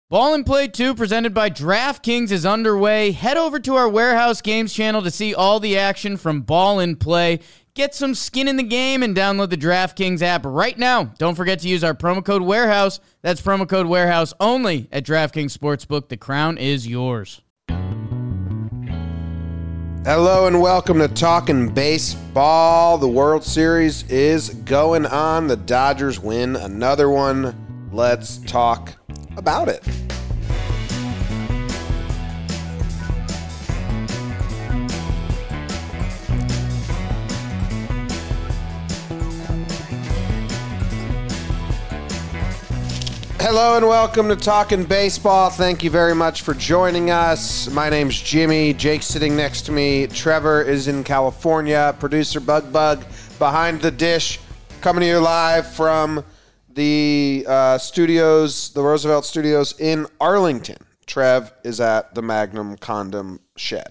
Ball and Play 2 presented by DraftKings is underway. Head over to our Warehouse Games channel to see all the action from Ball and Play. Get some skin in the game and download the DraftKings app right now. Don't forget to use our promo code Warehouse. That's promo code Warehouse only at DraftKings Sportsbook. The crown is yours. Hello and welcome to Talking Baseball. The World Series is going on. The Dodgers win another one. Let's talk about it. Hello and welcome to Talking Baseball. Thank you very much for joining us. My name's Jimmy. Jake's sitting next to me. Trevor is in California. Producer Bug behind the dish, coming to you live from the studios, the Roosevelt Studios in Arlington. Trev is at the Magnum Condom Shed.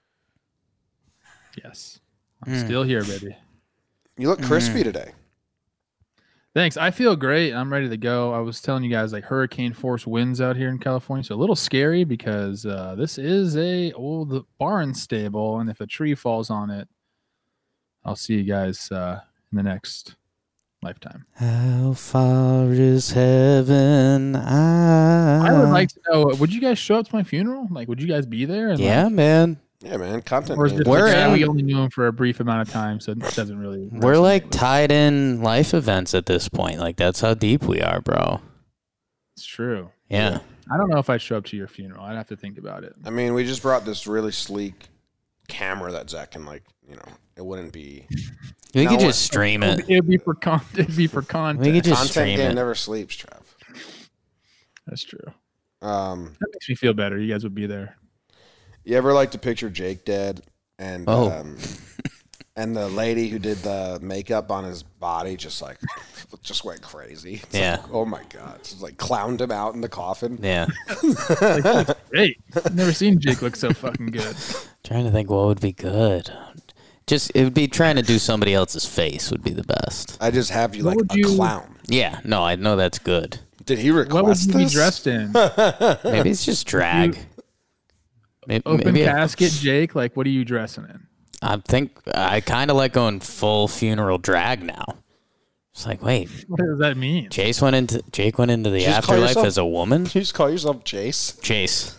Yes. I'm still here, baby. You look crispy today. Thanks. I feel great. I'm ready to go. I was telling you guys, like, hurricane force winds out here in California. So a little scary because this is a old barn stable. And if a tree falls on it, I'll see you guys in the next lifetime. How far is heaven? I would like to know, would you guys show up to my funeral? Like, would you guys be there? And Yeah, man. Yeah, man. Content. Or is it We're we only knew him for a brief amount of time, so it doesn't really. We're like tied in life events at this point. Like, that's how deep we are, bro. It's true. Yeah. I don't know if I'd show up to your funeral. I'd have to think about it. I mean, we just brought this really sleek camera that Zach can, like, you know, it wouldn't be. We could just stream it. It'd be for content. It'd be for content. We could just Content stream game it. never sleeps, Trev. That's true. That That makes me feel better. You guys would be there. You ever like to picture Jake dead and and the lady who did the makeup on his body just went crazy. It's Yeah. like, oh my God. It's like clowned him out in the coffin. Yeah. Great. I've never seen Jake look so fucking good. Trying to think what would be good. Just, it would be trying to do somebody else's face would be the best. I just have you What like would a you- clown. Yeah. No, I know that's good. Did he request What would you be this? dressed in? Maybe it's just drag. Open Maybe casket, Jake? Like, what are you dressing in? I kind of like going full funeral drag now. It's like, wait, What does that mean? Jake went into the Just call afterlife yourself- as a woman? You just call yourself Chase. Chase.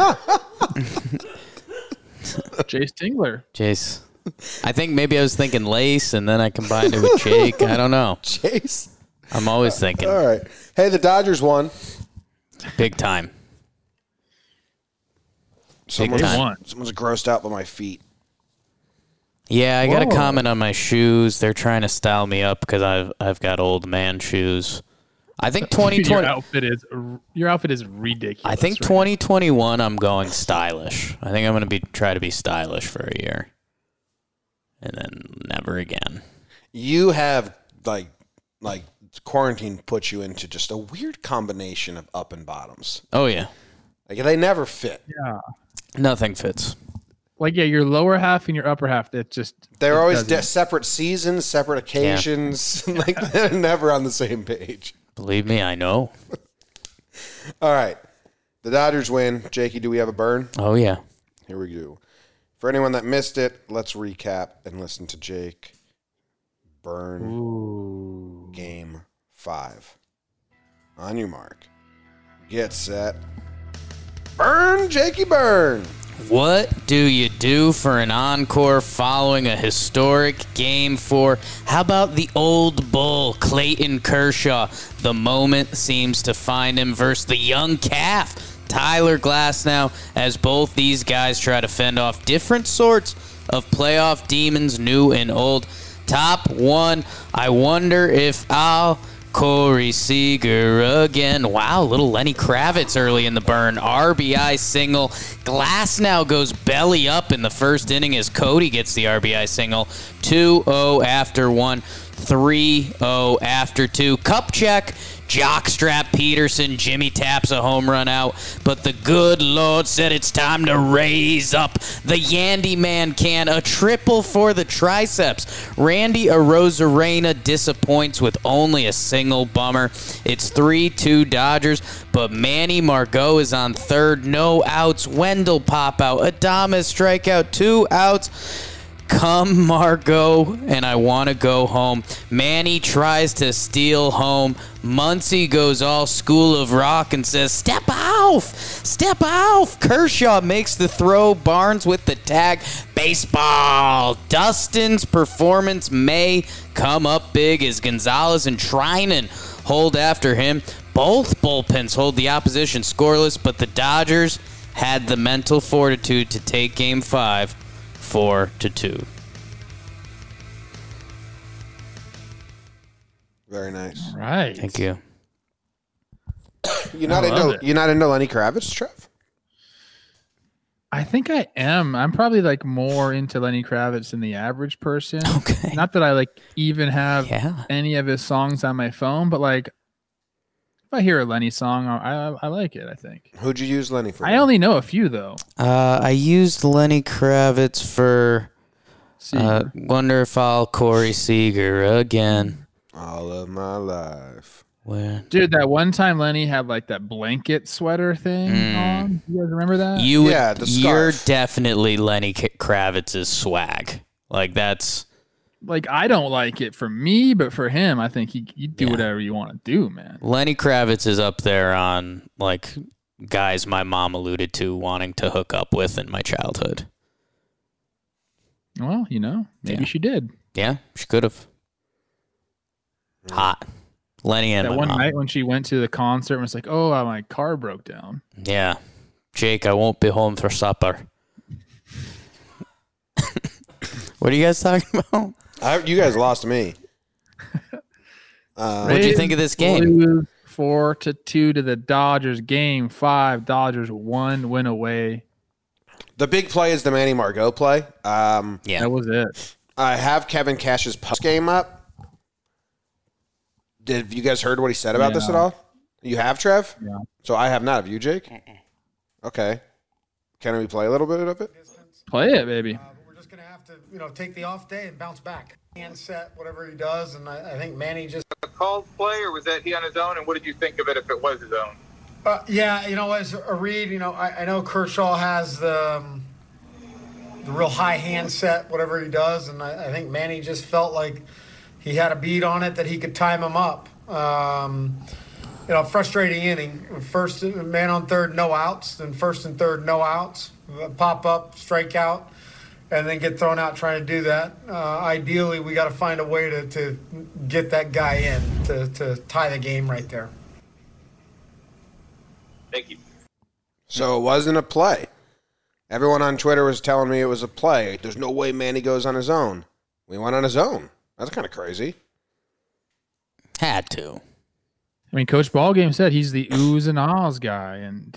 Jace Tingler. Chase. I think maybe I was thinking lace, and then I combined it with Jake. I don't know. Chase. I'm always thinking All right. Hey, the Dodgers won. big time. Someone's time. grossed out by my feet. Yeah, I got a Whoa. comment on my shoes. They're trying to style me up because I've got old man shoes. I think 2020. Your outfit is ridiculous. I think right 2021. I'm going stylish. I think I'm going to try to be stylish for a year, and then never again. You have like quarantine put you into just a weird combination of up and bottoms. Oh yeah, Like they never fit. Yeah. nothing fits. Like, yeah, your lower half and your upper half, They're always doesn't. separate seasons, separate occasions. Like they're never on the same page. Believe me, I know. All right. The Dodgers win. Jakey, do we have a burn? Oh yeah. Here we go. For anyone that missed it, let's recap and listen to Jake burn Game 5. On your mark. Get set. Burn, Jakey, burn. What do you do for an encore following a historic Game 4? How about the old bull, Clayton Kershaw? The moment seems to find him versus the young calf, Tyler Glasnow, as both these guys try to fend off different sorts of playoff demons, new and old. Top 1, I wonder if I'll Corey Seager again. Wow, little Lenny Kravitz early in the burn. RBI single. Glasnow goes belly up in the first inning as Cody gets the RBI single. 2-0 after 1. 3-0 after 2. Cup check. Jockstrap Peterson. Jimmy taps a home run out. But the good Lord said it's time to raise up. The Yandy Man can. A triple for the triceps. Randy Arozarena disappoints with only a single bummer. It's 3-2 Dodgers. But Manny Margot is on third. No outs. Wendell pop out. Adames strikeout. 2 outs. Come, Margot, and I want to go home. Manny tries to steal home. Muncy goes all school of rock and says, step off! Step off! Kershaw makes the throw. Barnes with the tag. Baseball. Dustin's performance may come up big as Gonzalez and Trinan hold after him. Both bullpens hold the opposition scoreless, but the Dodgers had the mental fortitude to take Game 5. 4-2. Very nice. All right. Thank you. You're not into Lenny Kravitz, Trev? I think I am. I'm probably like more into Lenny Kravitz than the average person. Okay. Not that I like even have Yeah. any of his songs on my phone, but like if I hear a Lenny song, I like it, I think. Who'd you use Lenny for? I only know a few though. I used Lenny Kravitz for Seeger. Wonder If I'll Corey Seager again. All of my life. Where Dude, that one time Lenny had like that blanket sweater thing on. You guys remember that? you're scarf. definitely Lenny Kravitz's swag. Like that's Like I don't like it for me, but for him, I think you do whatever you want to do, man. Lenny Kravitz is up there on like guys my mom alluded to wanting to hook up with in my childhood. Well, maybe she did. Yeah, she could have. Hot. Lenny and That my one mom. night when she went to the concert and was like, "Oh, my car broke down." Yeah. Jake, I won't be home for supper. What are you guys talking about? You guys lost me. What'd you think of this game? Lose 4-2 to the Dodgers. Game 5. Dodgers 1 win away. The big play is the Manny Margot play. Yeah. That was it. I have Kevin Cash's post game up. Did you guys heard what he said about this at all? You have, Trev? Yeah. So I have not. Have you, Jake? Okay. Can we play a little bit of it? Play it, baby. We're just going to have to, take the off day and bounce back. Hand set, whatever he does, and I think Manny just... A called play, or was that he on his own, and what did you think of it if it was his own? as a read, I know Kershaw has the real high hand set, whatever he does, and I think Manny just felt like he had a beat on it that he could time him up. Frustrating inning. First man on third, no outs. Then first and third, no outs. Pop up, strikeout, and then get thrown out trying to do that. Ideally, we got to find a way to get that guy in to tie the game right there. Thank you. So it wasn't a play. Everyone on Twitter was telling me it was a play. There's no way Manny goes on his own. We went on his own. That's kind of crazy. Had to. I mean, Coach Ballgame said he's the oohs and ahs guy, and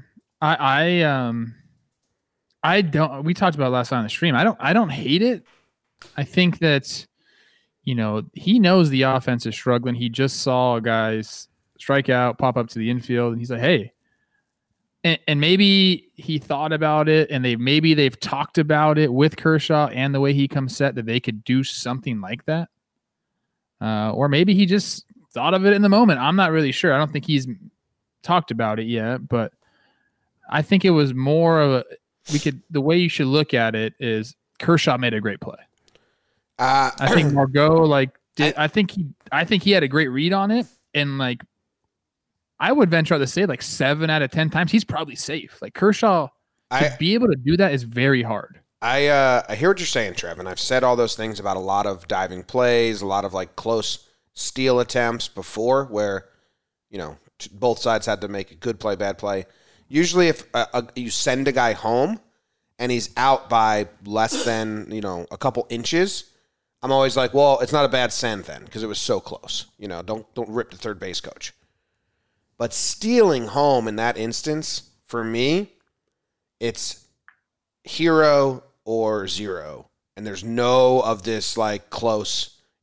I don't. We talked about it last night on the stream. I don't hate it. I think that he knows the offense is struggling. He just saw guys strike out, pop up to the infield, and he's like, hey. And maybe he thought about it, and they've talked about it with Kershaw and the way he comes set that they could do something like that. Or maybe he just thought of it in the moment. I'm not really sure. I don't think he's talked about it yet, but I think it was more of the way you should look at it is Kershaw made a great play. I think Margot I think he had a great read on it, and I would venture out to say 7 out of 10 times he's probably safe. Kershaw to be able to do that is very hard. I hear what you're saying, Trev, and I've said all those things about a lot of diving plays, a lot of close steal attempts before where, both sides had to make a good play, bad play. Usually if you send a guy home and he's out by less than, a couple inches, I'm always like, well, it's not a bad send then because it was so close. Don't rip the third base coach. But stealing home in that instance, for me, it's hero or zero. And there's no of this close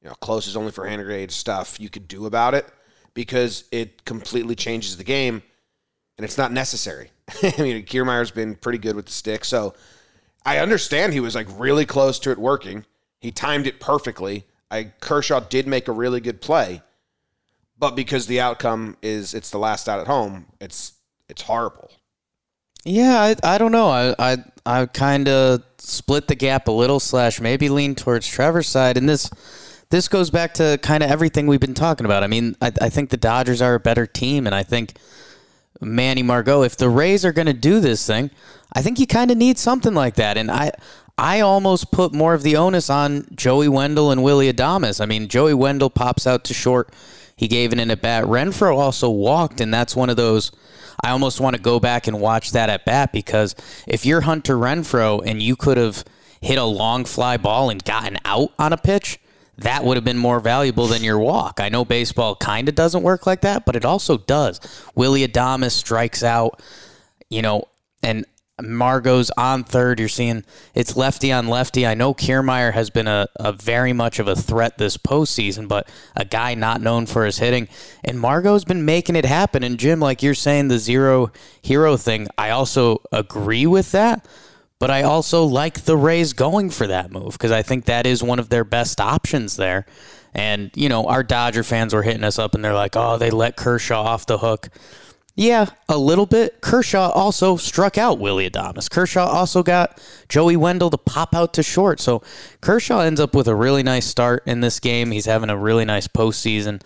close is only for hand grenade stuff you could do about it, because it completely changes the game, and it's not necessary. I mean, Kiermaier's been pretty good with the stick, so I understand he was like really close to it working. He timed it perfectly. Kershaw did make a really good play, but because the outcome is it's the last out at home, it's horrible. Yeah, I don't know. I kind of split the gap a little / maybe lean towards Trevor's side, and this goes back to kind of everything we've been talking about. I mean, I think the Dodgers are a better team, and I think Manny Margot, if the Rays are going to do this thing, I think you kind of need something like that. And I almost put more of the onus on Joey Wendell and Willy Adames. I mean, Joey Wendell pops out to short. He gave it in at bat. Renfroe also walked, and that's one of those, I almost want to go back and watch that at bat, because if you're Hunter Renfroe and you could have hit a long fly ball and gotten out on a pitch, that would have been more valuable than your walk. I know baseball kind of doesn't work like that, but it also does. Willy Adames strikes out, and Margot's on third. You're seeing it's lefty on lefty. I know Kiermaier has been a very much of a threat this postseason, but a guy not known for his hitting. And Margot's been making it happen. And Jim, like you're saying, the zero hero thing, I also agree with that. But I also like the Rays going for that move, because I think that is one of their best options there. And, our Dodger fans were hitting us up and they're like, oh, they let Kershaw off the hook. Yeah, a little bit. Kershaw also struck out Willy Adames. Kershaw also got Joey Wendell to pop out to short. So Kershaw ends up with a really nice start in this game. He's having a really nice postseason.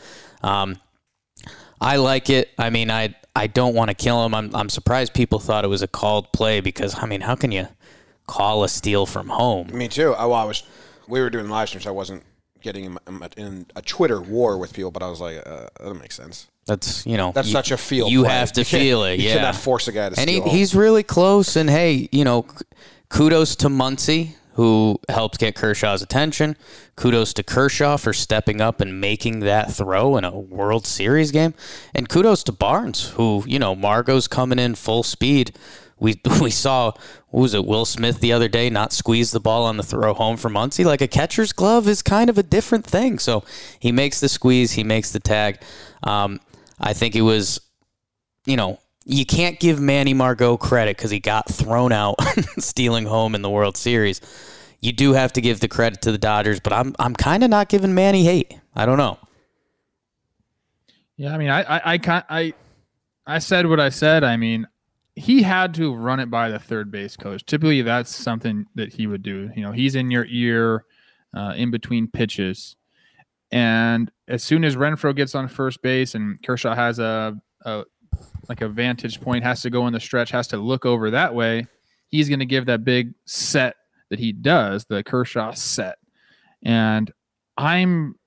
I like it. I mean, I don't want to kill him. I'm surprised people thought it was a called play, because, I mean, how can you call a steal from home? Me too. We were doing live streams. So I wasn't getting in a Twitter war with people, but I was like, that makes sense. That's, that's such a feel. You play. have to feel it. You Yeah. cannot force a guy to steal. And he's really close. And hey, kudos to Muncy, who helped get Kershaw's attention. Kudos to Kershaw for stepping up and making that throw in a World Series game. And kudos to Barnes, who, Margot's coming in full speed. We saw, what was it, Will Smith the other day not squeeze the ball on the throw home for Muncy. Like, a catcher's glove is kind of a different thing. So he makes the squeeze, he makes the tag. I think it was, you can't give Manny Margot credit because he got thrown out stealing home in the World Series. You do have to give the credit to the Dodgers, but I'm kind of not giving Manny hate. I don't know. Yeah, I mean, I said what I said. I mean, he had to run it by the third base coach. Typically, that's something that he would do. He's in your ear in between pitches. And as soon as Renfroe gets on first base and Kershaw has a vantage point, has to go in the stretch, has to look over that way, he's going to give that big set that he does, the Kershaw set. And I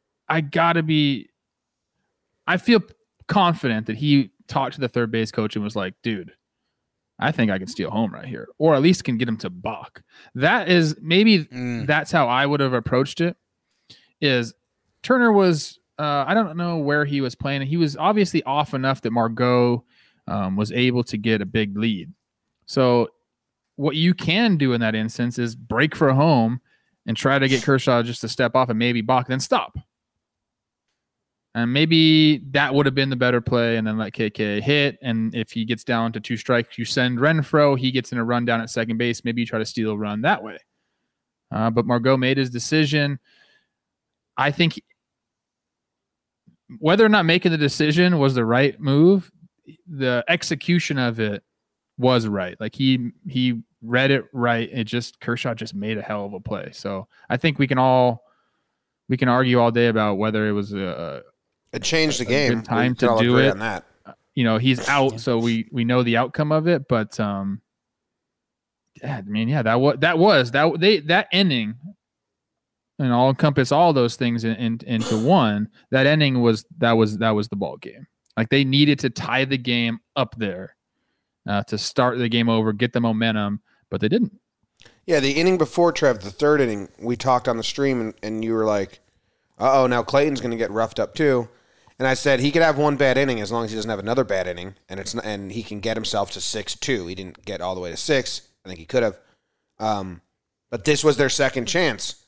feel confident that he talked to the third base coach and was like, dude, I think I can steal home right here, or at least can get him to balk. That is that's how I would have approached it. Is Turner was, I don't know where he was playing. He was obviously off enough that Margot was able to get a big lead. So what you can do in that instance is break for home and try to get Kershaw just to step off and maybe balk, then stop. And maybe that would have been the better play, and then let KK hit. And if he gets down to 2 strikes, you send Renfroe. He gets in a run down at second base. Maybe you try to steal a run that way. But Margot made his decision. I think whether or not making the decision was the right move, the execution of it was right. Like he read it right. Kershaw just made a hell of a play. So I think we can argue all day about whether it was it changed the game. Good time to do it. On that. He's out, so we know the outcome of it. But that inning, and I'll encompass all those things into one. That inning was the ball game. Like, they needed to tie the game up there to start the game over, get the momentum, but they didn't. Yeah, the inning before, Trev, the third inning, we talked on the stream, and you were like, uh-oh, now Clayton's going to get roughed up too. And I said he could have one bad inning as long as he doesn't have another bad inning, and he can get himself to 6-2. He didn't get all the way to 6. I think he could have. But this was their second chance.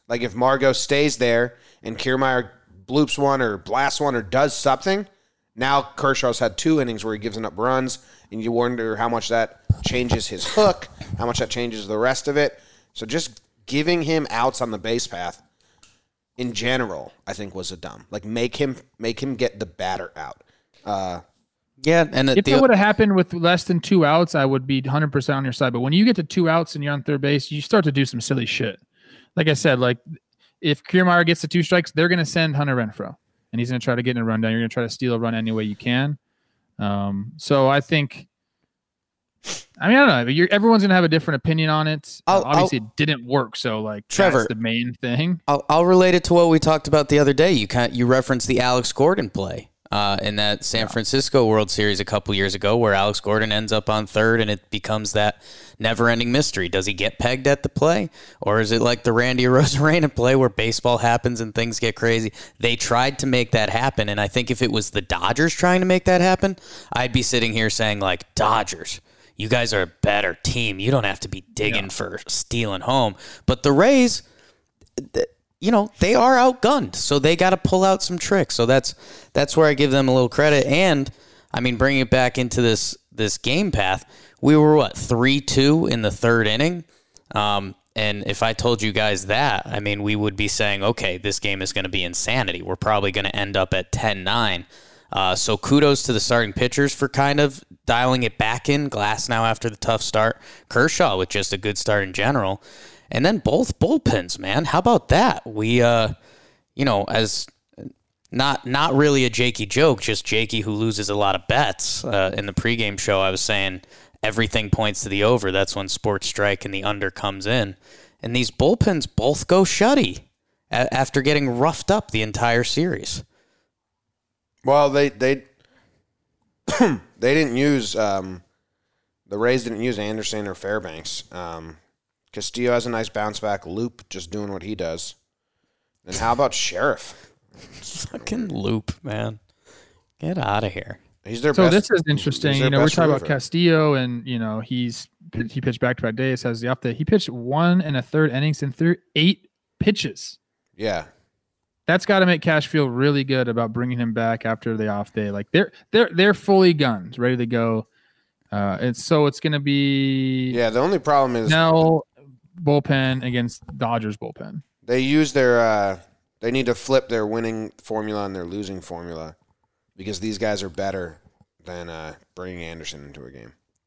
Like if Margot stays there and Kiermaier bloops one or blasts one or does something, now Kershaw's had 2 innings where he gives up runs, and you wonder how much that changes his hook, how much that changes the rest of it. So just giving him outs on the base path in general, I think was a dumb. Like make him get the batter out. Yeah, and if it would have happened with less than 2 outs, I would be 100% on your side. But when you get to 2 outs and you're on third base, you start to do some silly shit. Like I said, like if Kiermaier gets the 2 strikes, they're going to send Hunter Renfroe, and he's going to try to get in a rundown. You're going to try to steal a run any way you can. So I think, I don't know. But everyone's going to have a different opinion on it. Obviously, it didn't work. So, like, Trevor, that's the main thing. I'll relate it to what we talked about the other day. You referenced the Alex Gordon play in that San Francisco World Series a couple years ago, where Alex Gordon ends up on third, and it becomes that never-ending mystery. Does he get pegged at the play, or is it like the Randy Arozarena play where baseball happens and things get crazy? They tried to make that happen, and I think if it was the Dodgers trying to make that happen, I'd be sitting here saying, like, Dodgers, you guys are a better team. You don't have to be digging for stealing home. But the Rays, they are outgunned, so they got to pull out some tricks. So that's where I give them a little credit. And, I mean, bringing it back into this game path, we were, 3-2 in the third inning? And if I told you guys that, I mean, we would be saying, okay, this game is going to be insanity. We're probably going to end up at 10-9. So kudos to the starting pitchers for kind of dialing it back in. Glass now after the tough start. Kershaw with just a good start in general. And then both bullpens, man. How about that? We, as not really a Jakey joke, just Jakey who loses a lot of bets. In the pregame show, I was saying everything points to the over. That's when Sports Strike and the under comes in. And these bullpens both go shutty after getting roughed up the entire series. Well, they didn't use the Rays didn't use Anderson or Fairbanks. Castillo has a nice bounce back. Loop just doing what he does. And how about Sheriff? Fucking Loop, man, get out of here. He's their so best. This is interesting. We're talking about Castillo, and he pitched back-to-back days. Has the update. He pitched 1 1/3 innings and threw 8 pitches. Yeah. That's got to make Cash feel really good about bringing him back after the off day. Like they're fully gunned, ready to go. It's going to be the only problem is Snell bullpen against Dodgers bullpen. They use their they need to flip their winning formula and their losing formula because these guys are better than bringing Anderson into a game.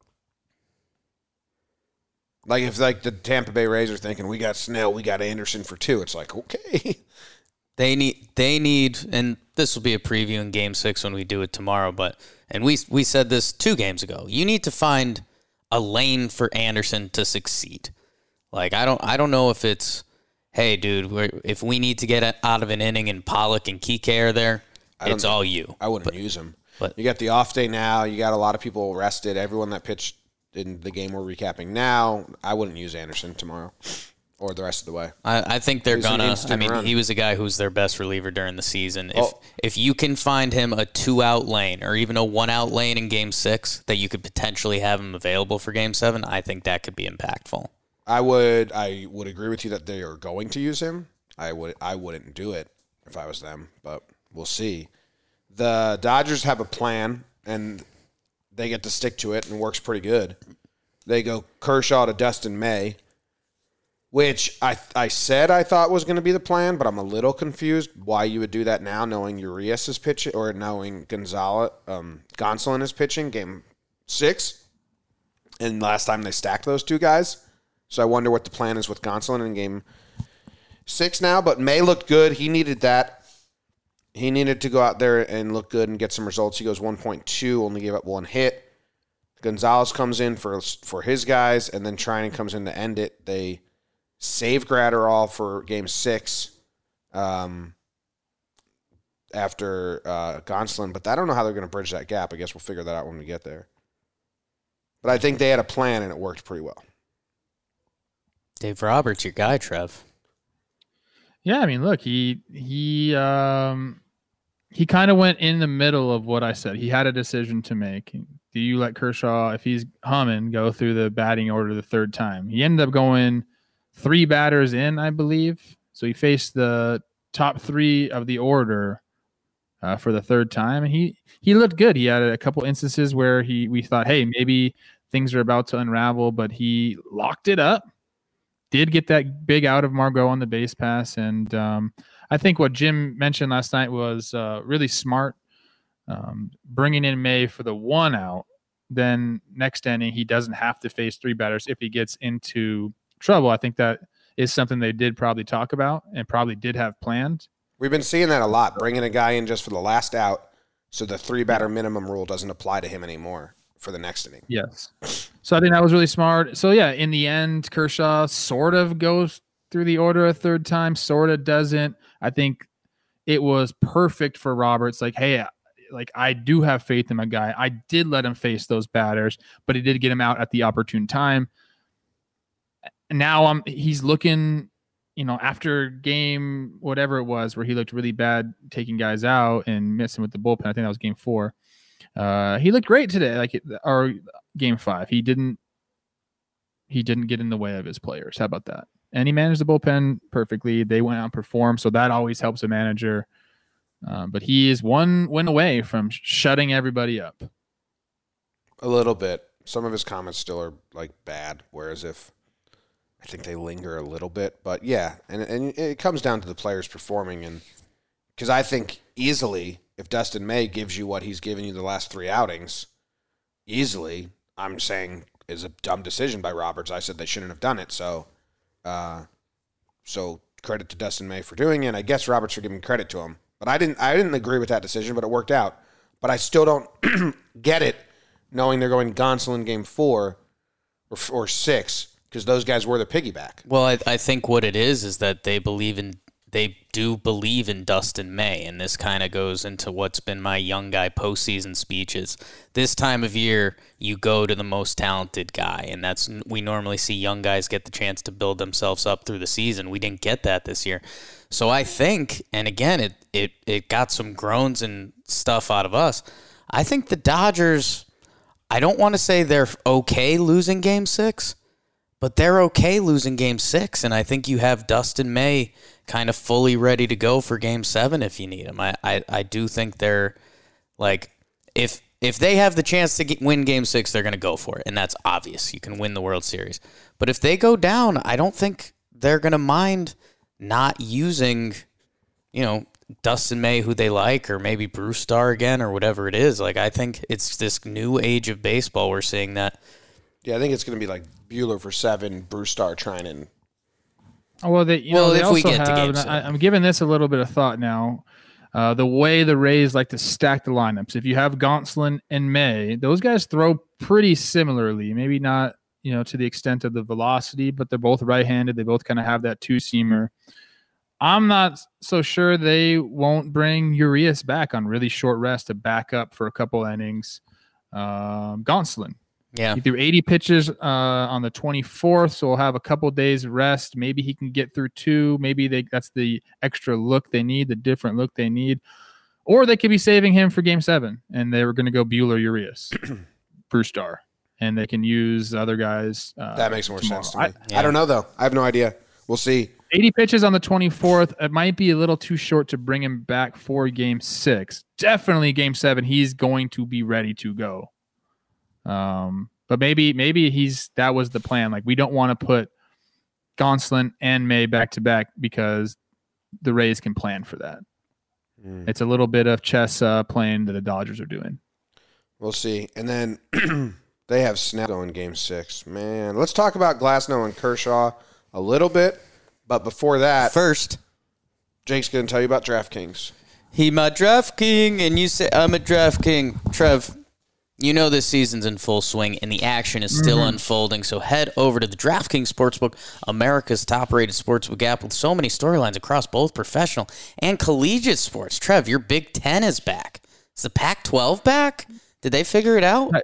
Like if the Tampa Bay Rays are thinking we got Snell, we got Anderson for 2, it's like okay. They need, and this will be a preview in Game 6 when we do it tomorrow, and we said this 2 games ago. You need to find a lane for Anderson to succeed. Like, I don't know if it's, hey, dude, if we need to get out of an inning and Pollock and Kike are there, it's all you. I wouldn't use him. But you got the off day now. You got a lot of people rested. Everyone that pitched in the game we're recapping now, I wouldn't use Anderson tomorrow. Or the rest of the way. I think they're gonna. I mean, he was a guy who's their best reliever during the season. If you can find him a 2-out lane or even a 1-out lane in Game 6 that you could potentially have him available for Game 7, I think that could be impactful. I would agree with you that they are going to use him. I wouldn't do it if I was them, but we'll see. The Dodgers have a plan and they get to stick to it and it works pretty good. They go Kershaw to Dustin May. Which I said I thought was going to be the plan, but I'm a little confused why you would do that now, knowing Urias is pitching or knowing Gonsolin is pitching Game 6, and last time they stacked those 2 guys. So I wonder what the plan is with Gonsolin in Game 6 now. But May looked good. He needed that. He needed to go out there and look good and get some results. He goes 1.2, only gave up 1 hit. Gonzalez comes in for his guys, and then Trinan comes in to end it. They save Gratterall for Game 6 after Gonsolin, but I don't know how they're going to bridge that gap. I guess we'll figure that out when we get there. But I think they had a plan, and it worked pretty well. Dave Roberts, your guy, Trev. Yeah, I mean, look, he kind of went in the middle of what I said. He had a decision to make. Do you let Kershaw, if he's humming, go through the batting order the 3rd time? He ended up going 3 batters in, I believe. So he faced the top 3 of the order for the 3rd time, and he looked good. He had a couple instances where we thought, hey, maybe things are about to unravel, but he locked it up. Did get that big out of Margot on the base pass, and I think what Jim mentioned last night was really smart. Bringing in May for the 1 out, then next inning he doesn't have to face 3 batters if he gets into trouble. I think that is something they did probably talk about and probably did have planned. We've been seeing that a lot, bringing a guy in just for the last out so the 3-batter minimum rule doesn't apply to him anymore for the next inning. Yes. So I think that was really smart. So, yeah, in the end, Kershaw sort of goes through the order a 3rd time, sort of doesn't. I think it was perfect for Roberts. Like, hey, I do have faith in my guy. I did let him face those batters, but he did get him out at the opportune time. Now he's looking, after game whatever it was where he looked really bad taking guys out and missing with the bullpen. I think that was game 4. He looked great today, or game 5. He didn't get in the way of his players. How about that? And he managed the bullpen perfectly. They went out and performed, so that always helps a manager. But he is 1 win away from shutting everybody up. A little bit. Some of his comments still are bad, whereas I think they linger a little bit. But yeah, and it comes down to the players performing, and because I think easily if Dustin May gives you what he's given you the last 3 outings, easily, I'm saying is a dumb decision by Roberts. I said they shouldn't have done it. So credit to Dustin May for doing it. And I guess Roberts for giving credit to him. But I didn't agree with that decision, but it worked out. But I still don't get it, knowing they're going Gonsolin game 4 or 6, because those guys were the piggyback. Well, I think what it is that they do believe in Dustin May, and this kind of goes into what's been my young guy postseason speeches. This time of year, you go to the most talented guy, and we normally see young guys get the chance to build themselves up through the season. We didn't get that this year. So I think, and again, it got some groans and stuff out of us. I think the Dodgers, I don't want to say they're okay losing Game 6, but they're okay losing Game 6, and I think you have Dustin May kind of fully ready to go for Game 7 if you need him. I do think they're, if they have the chance to win Game 6, they're going to go for it, and that's obvious. You can win the World Series. But if they go down, I don't think they're going to mind not using, Dustin May, who they like, or maybe Bruce Starr again, or whatever it is. I think it's this new age of baseball. We're seeing that. Yeah, I think it's going to be Buehler for 7, Bruce Starr trying in. Well, they also we get to Game 7. I'm giving this a little bit of thought now. The way the Rays like to stack the lineups. If you have Gonsolin and May, those guys throw pretty similarly. Maybe not, to the extent of the velocity, but they're both right-handed. They both kind of have that 2-seamer. I'm not so sure they won't bring Urias back on really short rest to back up for a couple innings. Gonsolin. Yeah. He threw 80 pitches on the 24th, so we'll have a couple days rest. Maybe he can get through 2. Maybe that's the extra look they need, the different look they need. Or they could be saving him for Game 7, and they were going to go Buehler, Urias, Bruce Starr, and they can use other guys. That makes more sense to me. I don't know, though. I have no idea. We'll see. 80 pitches on the 24th. It might be a little too short to bring him back for Game 6. Definitely Game 7, he's going to be ready to go. But maybe that was the plan. We don't want to put Gonsolin and May back to back because the Rays can plan for that. It's a little bit of chess playing that the Dodgers are doing. We'll see. And then they have Snell going Game 6. Man, let's talk about Glasnow and Kershaw a little bit. But before that, first, Jake's going to tell you about DraftKings. He my DraftKing, and you say I'm a DraftKing. Trev, you know this season's in full swing, and the action is still unfolding. So head over to the DraftKings Sportsbook, America's top-rated sportsbook app with so many storylines across both professional and collegiate sports. Trev, your Big Ten is back. Is the Pac-12 back? Did they figure it out?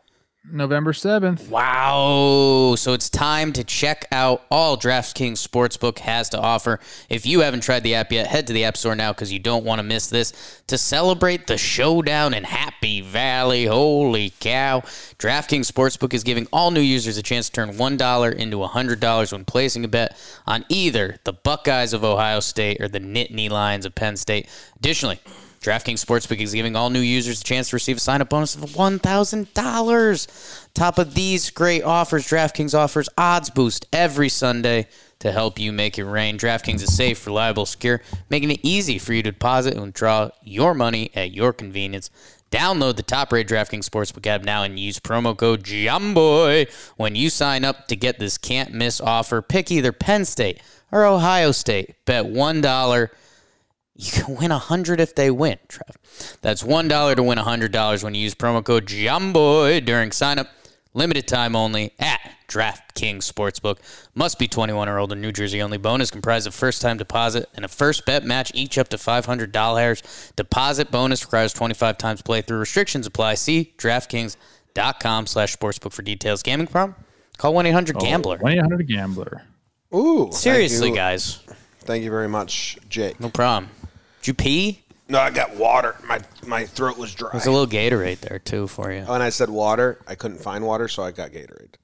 November 7th. Wow. So it's time to check out all DraftKings Sportsbook has to offer. If you haven't tried the app yet, head to the App Store now because you don't want to miss this. To celebrate the showdown in Happy Valley, holy cow, DraftKings Sportsbook is giving all new users a chance to turn $1 into $100 when placing a bet on either the Buckeyes of Ohio State or the Nittany Lions of Penn State. Additionally, DraftKings Sportsbook is giving all new users a chance to receive a sign-up bonus of $1,000. Top of these great offers, DraftKings offers odds boost every Sunday to help you make it rain. DraftKings is safe, reliable, secure, making it easy for you to deposit and withdraw your money at your convenience. Download the top-rated DraftKings Sportsbook app now and use promo code JOMBOY when you sign up to get this can't-miss offer. Pick either Penn State or Ohio State. Bet $1. You can win $100 if they win, Trev. That's $1 to win $100 when you use promo code JOMBOY during sign-up. Limited time only at DraftKings Sportsbook. Must be 21 or older. New Jersey only. Bonus comprised of first-time deposit and a first bet match, each up to $500. Deposit bonus requires 25 times playthrough. Restrictions apply. See DraftKings.com/sportsbook for details. Gambling problem? Call 1-800-GAMBLER. 1-800-GAMBLER. Ooh. Seriously, guys. Thank you very much, Jake. No problem. Did you pee? No, I got water. My throat was dry. There's a little Gatorade there, too, for you. When I said water, I couldn't find water, so I got Gatorade.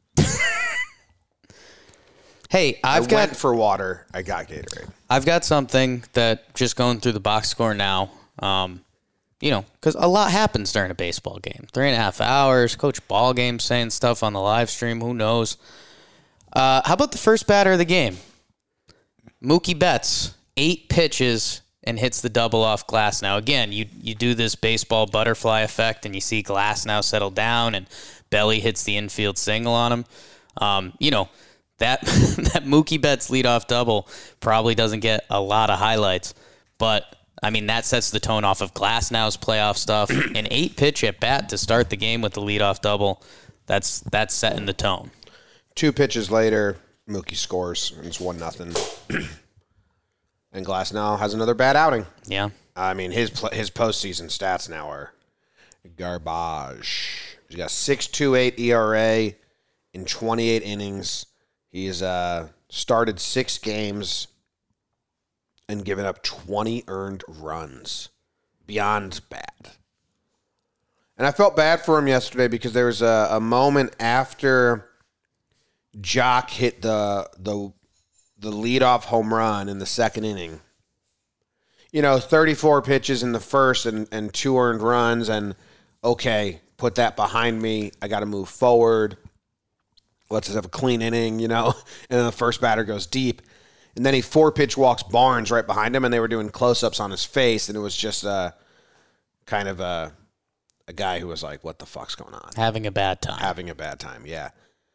Hey, I went for water. I got Gatorade. I've got something that just going through the box score now, because a lot happens during a baseball game. 3.5 hours, Coach Ballgame saying stuff on the live stream. Who knows? How about the first batter of the game? Mookie Betts, 8 pitches and hits the double off Glasnow. Again, you do this baseball butterfly effect and you see Glasnow settle down and Belly hits the infield single on him. That Mookie Betts leadoff double probably doesn't get a lot of highlights, but I mean that sets the tone off of Glasnow's playoff stuff. An 8-pitch at bat to start the game with the leadoff double, that's setting the tone. 2 pitches later, Mookie scores, and it's 1-0. And Glasnow has another bad outing. Yeah. I mean, his postseason stats now are garbage. He's got 6.28 ERA in 28 innings. He's started 6 games and given up 20 earned runs. Beyond bad. And I felt bad for him yesterday because there was a moment after Jock hit the leadoff home run in the second inning. 34 pitches in the first and 2 earned runs, and okay, put that behind me. I got to move forward. Let's just have a clean inning, and then the first batter goes deep. And then he 4-pitch walks Barnes right behind him, and they were doing close-ups on his face, and it was just kind of a guy who was like, what the fuck's going on? Having a bad time, yeah.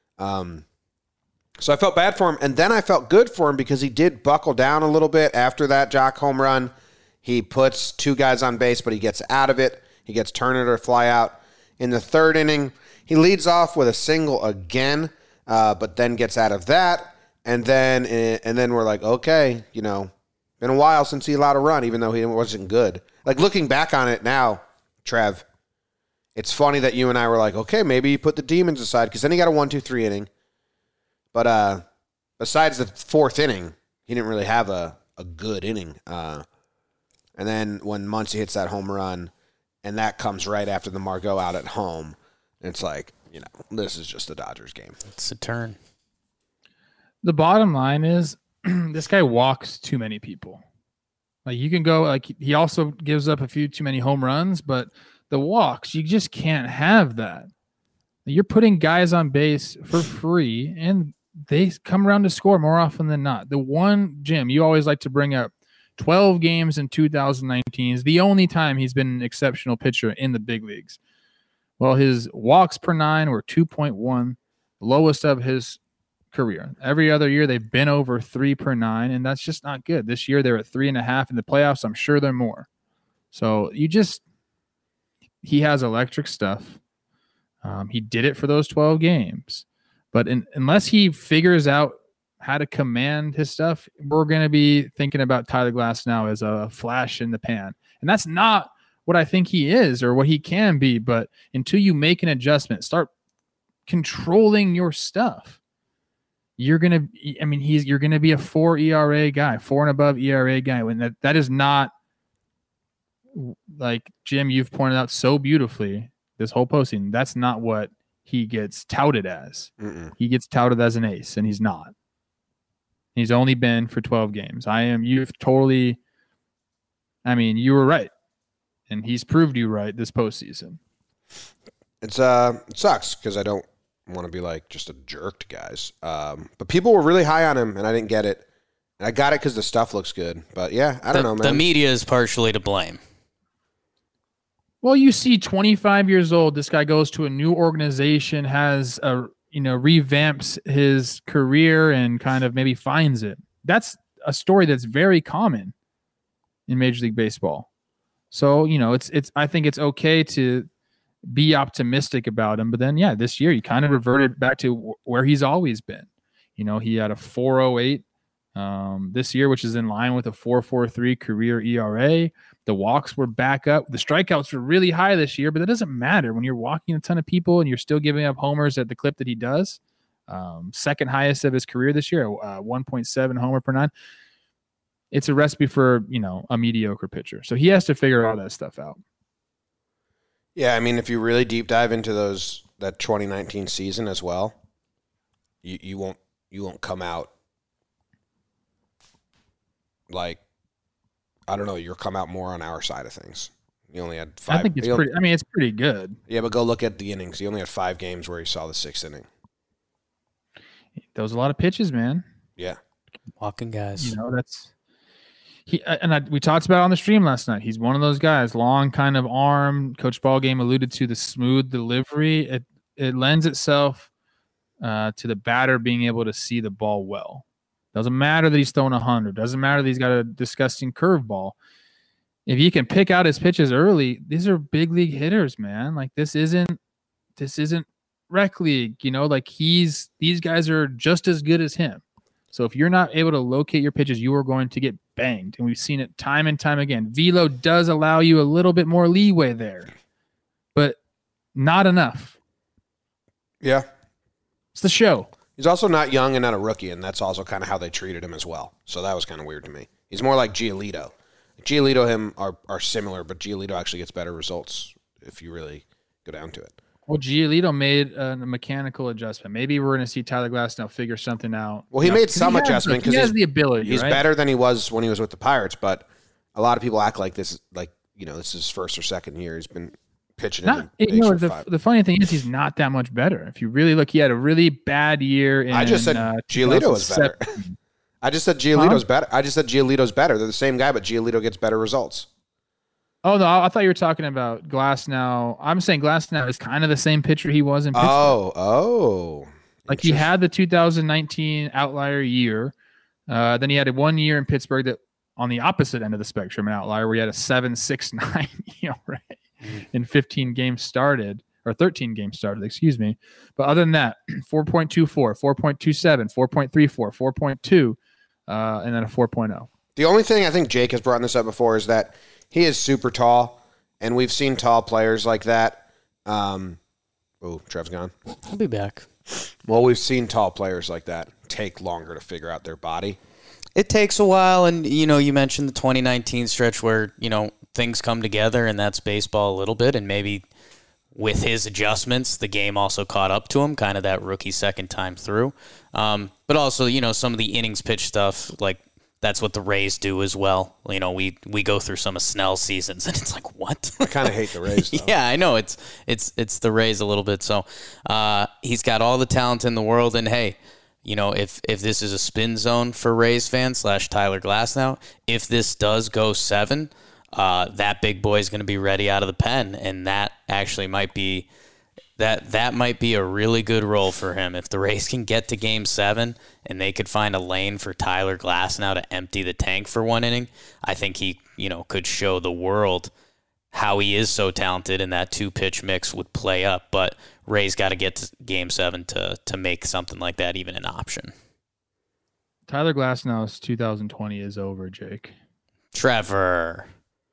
So I felt bad for him, and then I felt good for him because he did buckle down a little bit after that Jock home run. He puts 2 guys on base, but he gets out of it. He gets Turner to fly out. In the third inning, he leads off with a single again, but then gets out of that, and then we're like, okay, been a while since he allowed a run, even though he wasn't good. Like, looking back on it now, Trev, it's funny that you and I were like, okay, maybe you put the demons aside, because then he got a 1-2-3 inning. But besides the 4th inning, he didn't really have a good inning. And then when Muncy hits that home run, and that comes right after the Margot out at home, it's like, this is just the Dodgers game. It's a turn. The bottom line is this guy walks too many people. Like, you can go, like, he also gives up a few too many home runs, but the walks, you just can't have that. You're putting guys on base for free, and they come around to score more often than not. The one, Jim, you always like to bring up 12 games in 2019 is the only time he's been an exceptional pitcher in the big leagues. Well, his walks per 9 were 2.1, lowest of his career. Every other year they've been over 3 per 9, and that's just not good. This year they're at 3.5 in the playoffs. I'm sure they're more. So he has electric stuff. He did it for those 12 games. But unless he figures out how to command his stuff, we're going to be thinking about Tyler Glasnow as a flash in the pan. And that's not what I think he is or what he can be. But until you make an adjustment, start controlling your stuff, you're gonna be a 4 ERA guy, 4 and above ERA guy. When that is not, like Jim, you've pointed out so beautifully this whole postseason, that's not what he gets touted as. He gets touted as an ace, and he's not. He's only been for 12 games. You were right. And he's proved you right this postseason. It sucks because I don't want to be like just a jerk to guys. But people were really high on him, and I didn't get it. And I got it because the stuff looks good. But yeah, I don't know, man. The media is partially to blame. Well, you see 25 years old, this guy goes to a new organization, has revamps his career and kind of maybe finds it. That's a story that's very common in Major League Baseball. So, I think it's okay to be optimistic about him. But then, this year he kind of reverted back to where he's always been. He had a 4.08 this year, which is in line with a 4.43 career ERA. The walks were back up. The strikeouts were really high this year, but that doesn't matter when you're walking a ton of people and you're still giving up homers at the clip that he does. Second highest of his career this year, 1.7 homer per 9. It's a recipe for, a mediocre pitcher. So he has to figure all that stuff out. Yeah, I mean, if you really deep dive into that 2019 season as well, you won't come out like, I don't know, you'll come out more on our side of things. You only had 5. I think it's pretty good. Yeah, but go look at the innings. He only had 5 games where he saw the 6th inning. That was a lot of pitches, man. Yeah. Walking guys. We talked about it on the stream last night. He's one of those guys, long kind of arm. Coach Ballgame alluded to the smooth delivery. It lends itself to the batter being able to see the ball well. Doesn't matter that he's throwing 100. Doesn't matter that he's got a disgusting curveball. If you can pick out his pitches early, these are big league hitters, man. Like this isn't rec league. These guys are just as good as him. So if you're not able to locate your pitches, you are going to get banged. And we've seen it time and time again. Velo does allow you a little bit more leeway there, but not enough. Yeah. It's the show. He's also not young and not a rookie, and that's also kind of how they treated him as well. So that was kind of weird to me. He's more like Giolito. Giolito and him are similar, but Giolito actually gets better results if you really go down to it. Well, Giolito made a mechanical adjustment. Maybe we're going to see Tyler Glasnow figure something out. Well, he made some adjustment because he has the ability. He's right? better than he was when he was with the Pirates, but a lot of people act like this is his first or second year. He's been pitching. The funny thing is he's not that much better. If you really look, he had a really bad year. I just said Giolito was better. I just said Giolito's better. I just said Giolito's better. They're the same guy, but Giolito gets better results. Oh, no, I thought you were talking about Glasnow. I'm saying Glasnow is kind of the same pitcher he was in Pittsburgh. Oh. Like he had the 2019 outlier year. Then he had 1 year in Pittsburgh that on the opposite end of the spectrum, an outlier where he had a 7.69 ERA in 15 games started, or 13 games started, excuse me. But other than that, 4.24, 4.27, 4.34, 4.2, and then a 4.0. The only thing I think Jake has brought this up before is that he is super tall, and we've seen tall players like that. Trev's gone. I'll be back. Well, we've seen tall players like that take longer to figure out their body. It takes a while, and, you mentioned the 2019 stretch where, things come together, and that's baseball a little bit, and maybe with his adjustments, the game also caught up to him, kind of that rookie second time through. But also, some of the innings pitch stuff, like, that's what the Rays do as well. We go through some of Snell's seasons, and it's like, what? I kind of hate the Rays, though. Yeah, I know. It's the Rays a little bit. So he's got all the talent in the world, and hey, if this is a spin zone for Rays fans / Tyler Glasnow, if this does go 7, that big boy is going to be ready out of the pen, and that actually might be that might be a really good role for him. If the Rays can get to Game 7 and they could find a lane for Tyler Glasnow to empty the tank for 1 inning, I think he could show the world how he is so talented, and that 2-pitch mix would play up. But Rays got to get to Game 7 to make something like that even an option. Tyler Glasnow's 2020 is over, Jake. Trevor.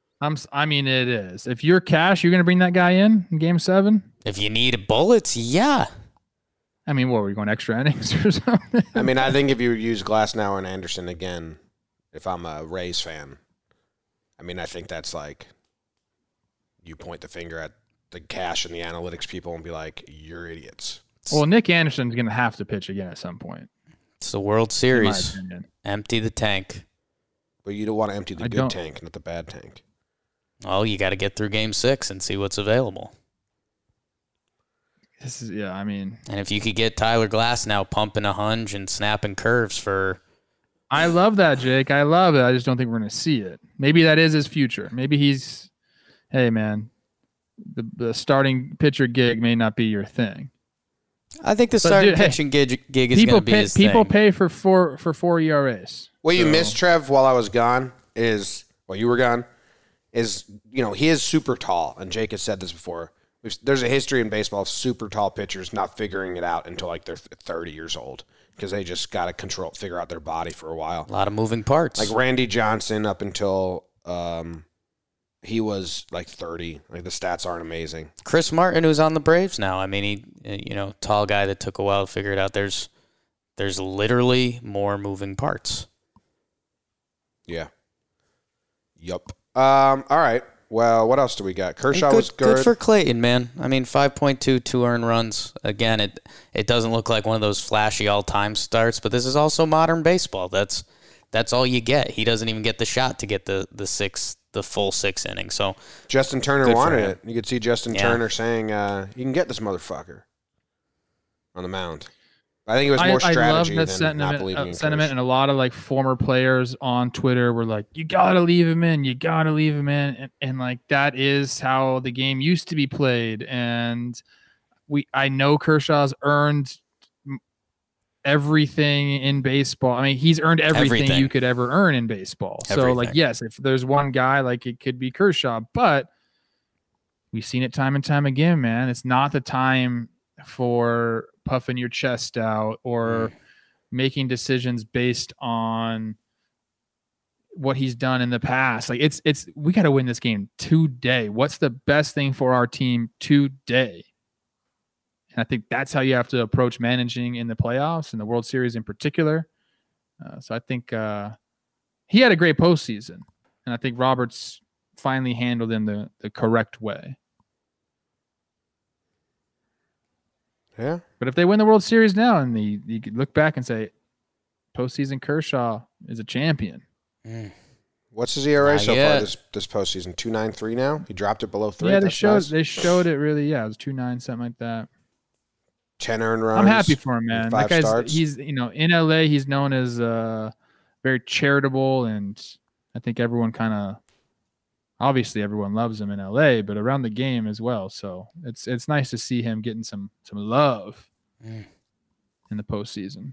It is. If you're cash, you're going to bring that guy in Game 7? If you need bullets, yeah. I mean, what were we going extra innings or something? I mean, I think if you use Glasnow and Anderson again, if I'm a Rays fan, I mean, I think that's like you point the finger at the cash and the analytics people and be like, "You're idiots." Well, Nick Anderson's going to have to pitch again at some point. It's the World Series. Empty the tank. But you don't want to empty the good tank, not the bad tank. Oh, you got to get through Game 6 and see what's available. I mean. And if you could get Tyler Glasnow pumping a hunch and snapping curves for. I love that, Jake. I love it. I just don't think we're going to see it. Maybe that is his future. Maybe he's, hey, man, the starting pitcher gig may not be your thing. I think the starting pitching gig is going to be his thing. People pay for four ERAs. What you missed, Trev, while I was gone while you were gone, is, he is super tall. And Jake has said this before. There's a history in baseball of super tall pitchers not figuring it out until like they're 30 years old because they just got to figure out their body for a while. A lot of moving parts. Like Randy Johnson up until he was like 30. Like the stats aren't amazing. Chris Martin, who's on the Braves now. I mean, he, tall guy that took a while to figure it out. There's literally more moving parts. Yeah. Yup. All right. Well, what else do we got? Kershaw was good. Good for Clayton, man. I mean, 5.2, 2 earned runs. Again, it doesn't look like one of those flashy all-time starts, but this is also modern baseball. That's all you get. He doesn't even get the shot to get the full 6 innings. So Justin Turner wanted it. You could see Justin Turner saying, "You can get this motherfucker on the mound." I think it was more strategy than not believing in sentiment, and a lot of like former players on Twitter were like, "You gotta leave him in. You gotta leave him in," and like that is how the game used to be played. And I know Kershaw's earned everything in baseball. I mean, he's earned everything you could ever earn in baseball. So like, yes, if there's one guy, like it could be Kershaw, but we've seen it time and time again, man. It's not the time for puffing your chest out or making decisions based on what he's done in the past. Like we got to win this game today. What's the best thing for our team today? And I think that's how you have to approach managing in the playoffs and the World Series in particular. So I think he had a great postseason, and I think Roberts finally handled him the correct way. Yeah. But if they win the World Series now, and you could look back and say, postseason Kershaw is a champion. What's his ERA so far this postseason? 2.93 now? He dropped it below 3. Yeah, they showed it really. Yeah, it was 2.9, something like that. 10 earned runs. I'm happy for him, man. 5 starts. He's in LA. He's known as very charitable, and I think everyone obviously everyone loves him in LA, but around the game as well. So it's nice to see him getting some love in the postseason.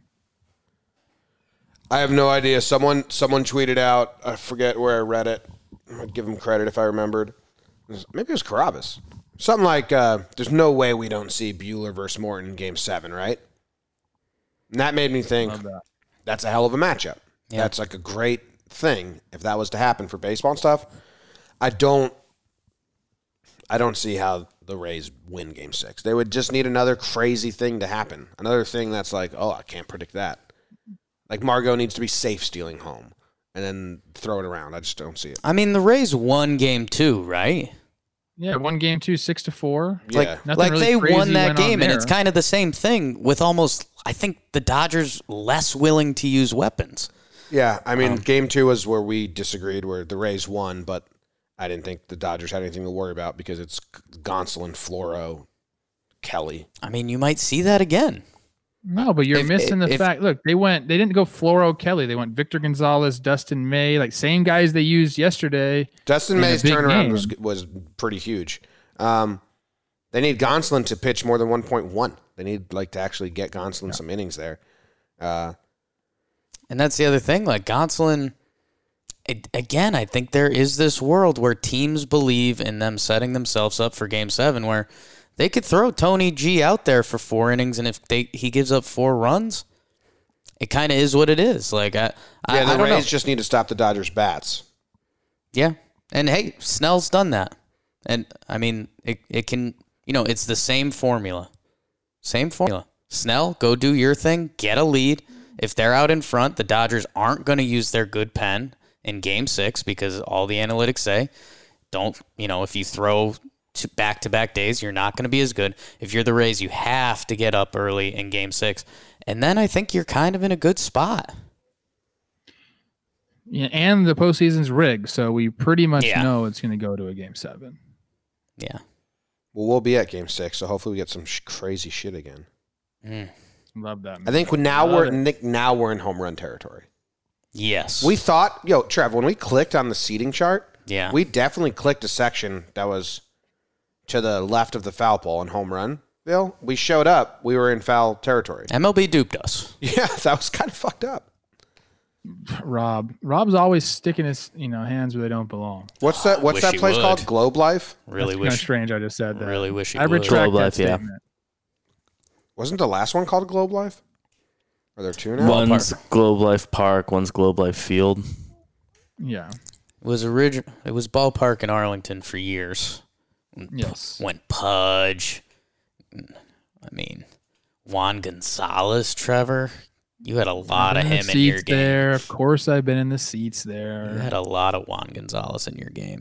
I have no idea. Someone tweeted out, I forget where I read it. I'd give him credit if I remembered. Maybe it was Carabas. Something like, there's no way we don't see Buehler versus Morton in Game 7, right? And that made me think, that's a hell of a matchup. Yeah. That's like a great thing if that was to happen for baseball and stuff. I don't see how the Rays win Game 6. They would just need another crazy thing to happen. Another thing that's like, oh, I can't predict that. Like Margot needs to be safe stealing home and then throw it around. I just don't see it. I mean, the Rays won Game 2, right? Yeah, won Game 2, 6-4. Yeah. Like they won that game, and it's kind of the same thing with almost, I think, the Dodgers less willing to use weapons. Yeah, I mean, Game 2 was where we disagreed, where the Rays won, but I didn't think the Dodgers had anything to worry about because it's Gonsolin, Floro, Kelly. I mean, you might see that again. No, but you're missing the fact. Look, they didn't go Floro, Kelly. They went Victor Gonzalez, Dustin May, like same guys they used yesterday. Dustin May's turnaround was pretty huge. They need Gonsolin to pitch more than 1.1. They need to actually get Gonsolin some innings there. And that's the other thing. Like Gonsolin, again, I think there is this world where teams believe in them setting themselves up for Game 7 where they could throw Tony G out there for 4 innings, and if he gives up 4 runs, it kind of is what it is. Like the Rays just need to stop the Dodgers' bats. Yeah, and hey, Snell's done that, and I mean it can. It's the same formula. Snell, go do your thing, get a lead. If they're out in front, the Dodgers aren't going to use their good pen in Game 6 because all the analytics say, if you throw back-to-back days, you're not going to be as good. If you're the Rays, you have to get up early in Game 6. And then I think you're kind of in a good spot. Yeah, and the postseason's rigged, so we pretty much know it's going to go to a Game 7. Yeah. Well, we'll be at Game 6, so hopefully we get some crazy shit again. Love that. I think now we're in home run territory. Yes. We thought, Trev, when we clicked on the seating chart, we definitely clicked a section that was to the left of the foul pole in home run. Bill, we showed up. We were in foul territory. MLB duped us. Yeah, that was kind of fucked up. Rob's always sticking his hands where they don't belong. What's that place called? Globe Life? Really That's wish. kind of strange. I just said that. Really wish he I would. retract Globe that Life, statement. Wasn't the last one called Globe Life? Are there two now? One's Globe Life Park, one's Globe Life Field. Yeah. It was ballpark in Arlington for years. Yes. Went Pudge. I mean, Juan Gonzalez, Trevor. You had a lot of him in your game. There. Of course, I've been in the seats there. You had a lot of Juan Gonzalez in your game.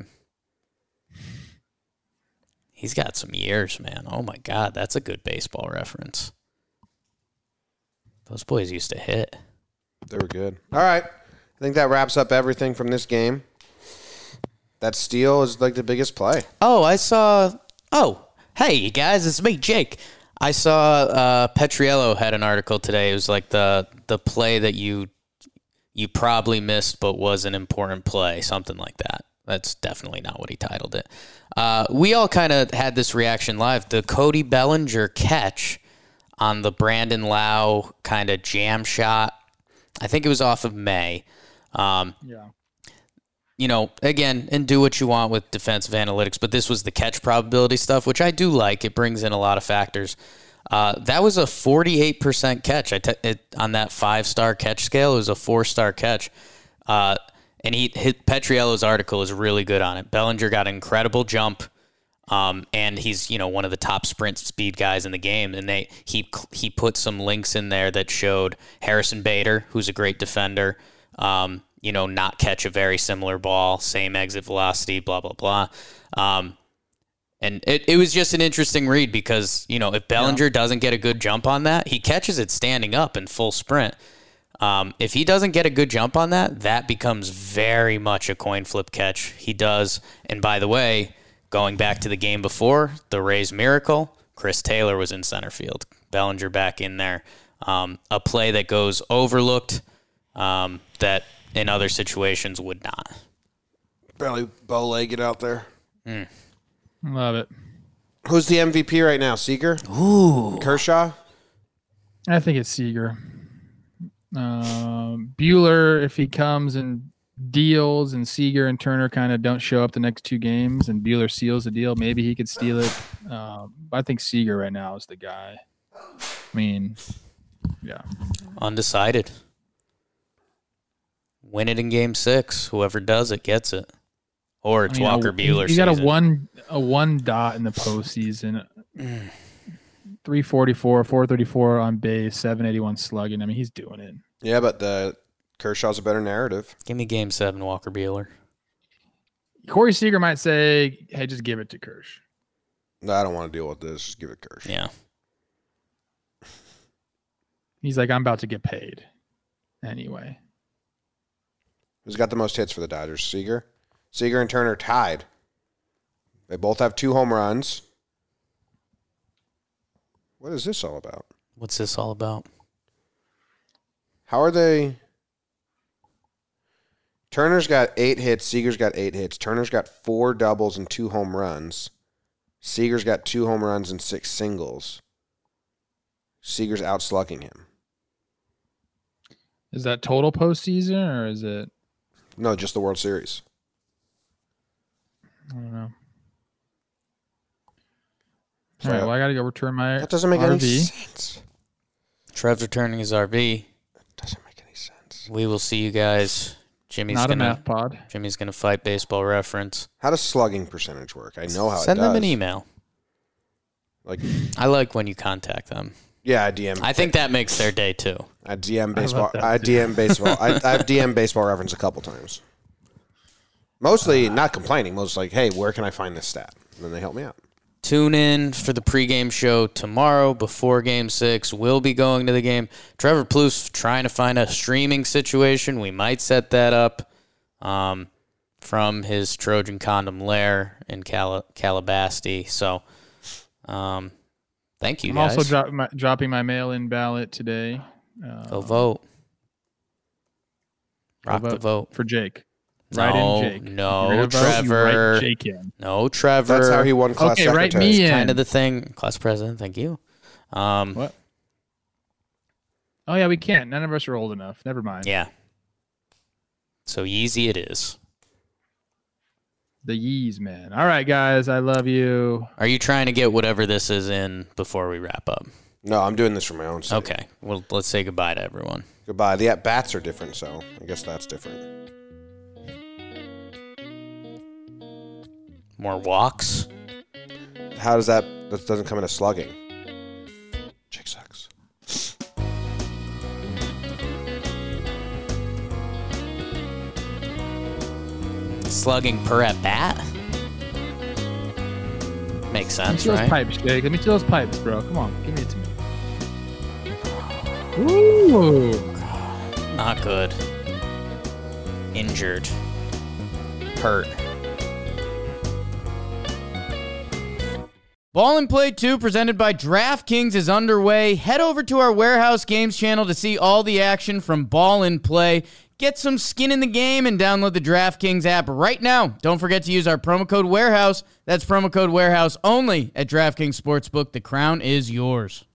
He's got some years, man. Oh, my God. That's a good baseball reference. Those boys used to hit. They were good. All right. I think that wraps up everything from this game. That steal is like the biggest play. Oh, I saw... Oh, hey, you guys. It's me, Jake. I saw Petriello had an article today. It was like the play that you probably missed but was an important play, something like that. That's definitely not what he titled it. We all kind of had this reaction live. The Cody Bellinger catch on the Brandon Lau kind of jam shot. I think it was off of May. Again, and do what you want with defensive analytics, but this was the catch probability stuff, which I do like. It brings in a lot of factors. That was a 48% catch. On that 5-star catch scale, it was a 4-star catch. And Petriello's article is really good on it. Bellinger got an incredible jump, and he's one of the top sprint speed guys in the game. And he put some links in there that showed Harrison Bader, who's a great defender, not catch a very similar ball, same exit velocity, blah, blah, blah. And it was just an interesting read because, if Bellinger doesn't get a good jump on that, he catches it standing up in full sprint. If he doesn't get a good jump on that, that becomes very much a coin flip catch. He does. And by the way, going back to the game before, the Rays miracle, Chris Taylor was in center field. Bellinger back in there. A play that goes overlooked that in other situations would not. Barely bow-legged out there. Love it. Who's the MVP right now? Seager? Ooh. Kershaw? I think it's Seager. Buehler, if he comes and deals and Seager and Turner kind of don't show up the next 2 games and Buehler seals the deal, maybe he could steal it. I think Seager right now is the guy. I mean, yeah. Undecided. Win it in Game 6. Whoever does it gets it. Or it's Walker Buehler. He got a one dot in the postseason. 344, 434 on base, 781 slugging. I mean, he's doing it. Yeah, but the Kershaw's a better narrative. Give me Game 7, Walker Buehler. Corey Seager might say, hey, just give it to Kersh. No, I don't want to deal with this. Just give it Kershaw. Yeah. He's like, I'm about to get paid. Anyway. Who's got the most hits for the Dodgers? Seager? Seager and Turner tied. They both have 2 home runs. What is this all about? What's this all about? How are they? Turner's got 8 hits. Seager's got 8 hits. Turner's got 4 doubles and 2 home runs. Seager's got 2 home runs and 6 singles. Seager's outslugging him. Is that total postseason or is it? No, just the World Series. I don't know. So All right, well, I got to go return my that doesn't make RV. any sense. Trev's returning his RV. Doesn't make any sense. We will see you guys. Jimmy's Not a gonna math pod. Jimmy's gonna fight Baseball Reference. How does slugging percentage work? I know how Send it does. them an email. Like, I like when you contact them. Yeah, I DM. I think that makes their day too. I DM baseball. that I too. DM baseball. I've DM Baseball Reference a couple times. Mostly not complaining. Most like, hey, where can I find this stat? And then they help me out. Tune in for the pregame show tomorrow before Game 6. We'll be going to the game. Trevor Plouffe trying to find a streaming situation. We might set that up from his Trojan Condom lair in Calabasas. So, thank you, I'm guys. also dropping my mail-in ballot today. Go vote. Rock the vote. For Jake. No, Write in Jake. no, You're gonna vote, you Trevor. write Jake in. No, Trevor. That's how he won class Okay, secretary. write me in. Kind of the thing. Class president, thank you. What? Oh, yeah, we can't. None of us are old enough. Never mind. Yeah. So easy it is. The Yeez, man. All right, guys. I love you. Are you trying to get whatever this is in before we wrap up? No, I'm doing this for my own sake. Okay. Well, let's say goodbye to everyone. Goodbye. The at-bats are different, so I guess that's different. More walks. How does that doesn't come into slugging? Jake sucks. Slugging per at bat. Makes Let me sense, see those right? pipes, Jake. Let me see those pipes, bro. Come on. Give it to me. Ooh. Not good. Injured. Hurt. Ball and Play 2 presented by DraftKings is underway. Head over to our Warehouse Games channel to see all the action from Ball and Play. Get some skin in the game and download the DraftKings app right now. Don't forget to use our promo code WAREHOUSE. That's promo code WAREHOUSE only at DraftKings Sportsbook. The crown is yours.